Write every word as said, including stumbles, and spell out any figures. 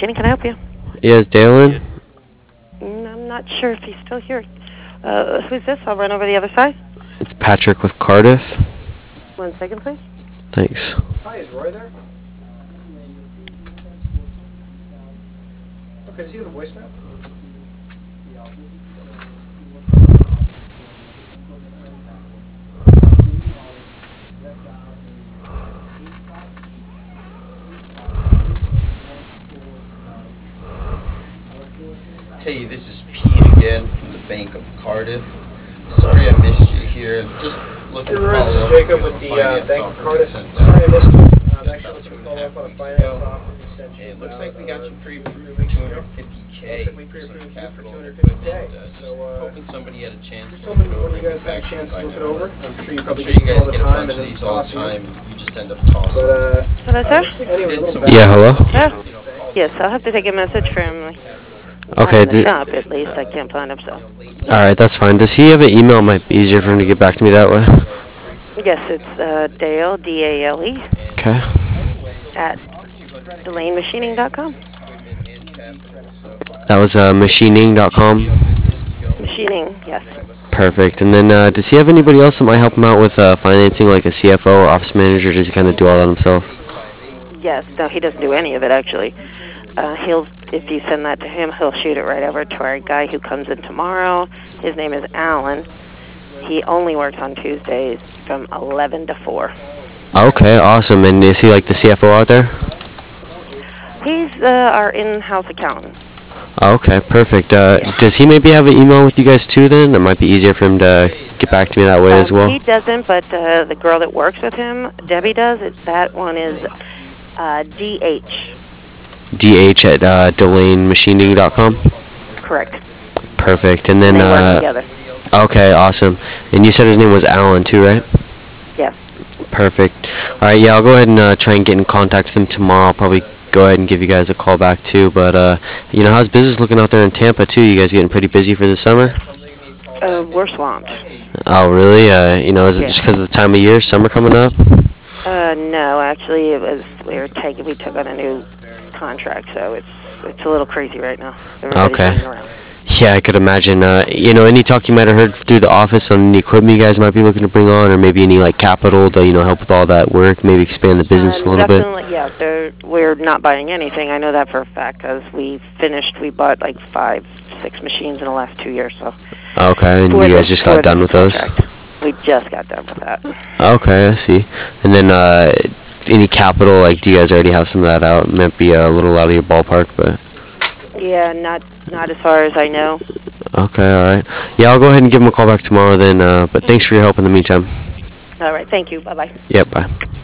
Machining, can I help you? Yeah, is Dale in? Mm, I'm not sure if he's still here. Uh, who's this? I'll run over the other side. It's Patrick with Cardiff. One second, please. Thanks. Hi, is Roy there? Okay, does he have a voicemail? Hey, this is Pete again from the Bank of Cardiff. Sorry I missed you here. Just looking Hey, to Roy, follow this is up Jacob with with the you uh, on finance Bank of offer Cardiff. we sent Sorry I out missed you. I'm just actually about looking two to and a follow half up on a weeks finance ago. offer we sent you It looks about, like we got uh, you pre-approved three for weeks two ago. hundred fifty K Looks like we for some pre-approved you for capital two hundred fifty K. equipment. Uh, So, just uh, hoping somebody had a chance just to look hoping it over when you and guys get got a back to you chance to by look it now. over. I'm sure you I'm probably sure you get guys all the get a time bunch and of it's these all the awesome. time. You just end up tossing But, them. uh, Hello, sir? anyway, a Did little some back. Yeah, hello? Yeah. you know, call Yes, this I'll have to take a message from like, not Okay, in the d- shop, at least. I can't find him, so. alright, that's fine. Does he have an email? It might be easier for him to get back to me that way. Yes, it's uh, Dale, D A L E, Okay. at delane machining dot com. That was uh, machining dot com. Machining, yes. Perfect. And then uh, does he have anybody else that might help him out with uh, financing, like a C F O or office manager, or does he kind of do all that himself? Yes, no, he doesn't do any of it, actually. Uh, he'll, if you send that to him, he'll shoot it right over to our guy who comes in tomorrow. His name is Alan. He only works on Tuesdays from eleven to four. Okay, awesome. And is he like the C F O out there? He's uh, our in-house accountant. Okay, perfect. Uh, Yeah. does he maybe have an email with you guys too then? It might be easier for him to get back to me that way Um, as well. He doesn't, but uh, the girl that works with him, Debbie does. It, that one is uh, D H. D H at uh, delane machining dot com. Correct. Perfect. And then, And they work uh, together. okay, awesome. And you said his name was Alan too, right? Yes. Perfect. All right, yeah, I'll go ahead and uh, try and get in contact with him tomorrow. I'll probably go ahead and give you guys a call back too. But, uh, you know, how's business looking out there in Tampa too? You guys getting pretty busy for the summer? Uh, we're swamped. Oh, really? Uh, you know, is it Yeah. just because of the time of year, summer coming up? Uh, no, actually, it was we were taking we took on a new contract, so it's it's a little crazy right now. Everybody's Okay. running around. Yeah, I could imagine. Uh, you know, any talk you might have heard through the office on any equipment you guys might be looking to bring on, or maybe any like capital to you know help with all that work, maybe expand the business Uh, a little bit. nothing like yeah, they're, we're not buying anything. I know that for a fact because we finished. We bought like five, six machines in the last two years. So Okay, and for you guys this- just for got done this with those. contract. We just got done with that. Okay, I see. And then uh, any capital, like, do you guys already have some of that out? It might be a little out of your ballpark, but Yeah, not not as far as I know. okay, all right. Yeah, I'll go ahead and give him a call back tomorrow then. Uh, but thanks for your help in the meantime. All right, thank you. Bye bye. Yep, bye.